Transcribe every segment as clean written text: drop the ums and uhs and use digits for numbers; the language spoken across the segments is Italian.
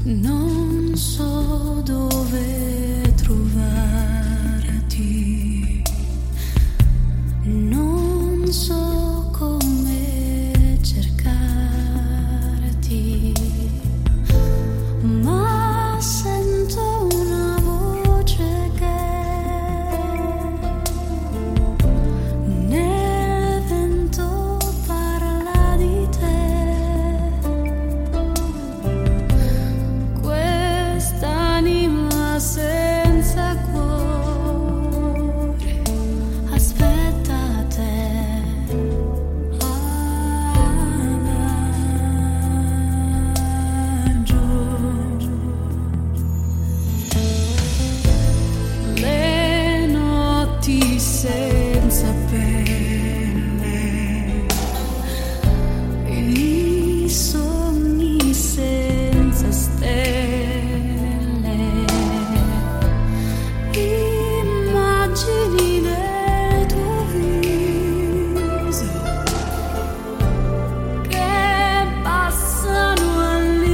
Non so dove trovarti, non so come cercarti, ma sento una voce che nel vento parla di te. Quest'anima senza cuore aspetta te. Le notti senza pelle, i sogni senza stelle, immagini del tuo viso che passano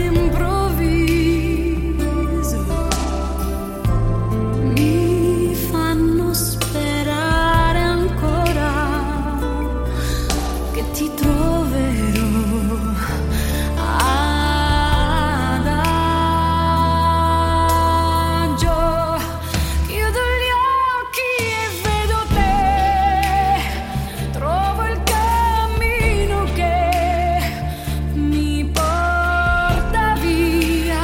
all'improvviso, mi fanno sperare ancora che ti troverò. Adagio, chiudo gli occhi e vedo te, trovo il cammino che mi porta via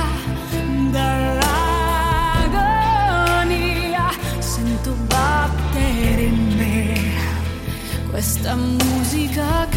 dall'agonia. Sento battere in me questa musica